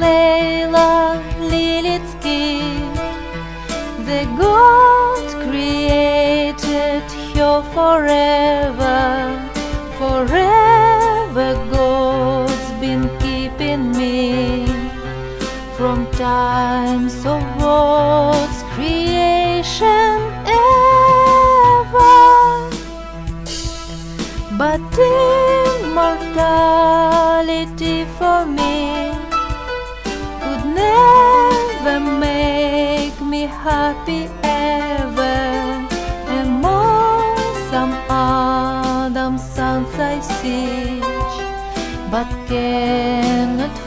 Leila Lilitsky. The God created her forever, forever. God's been keeping me from times of world's creation ever. But immortality for me could never make me happy ever. Among some Adam sons I seek, but cannot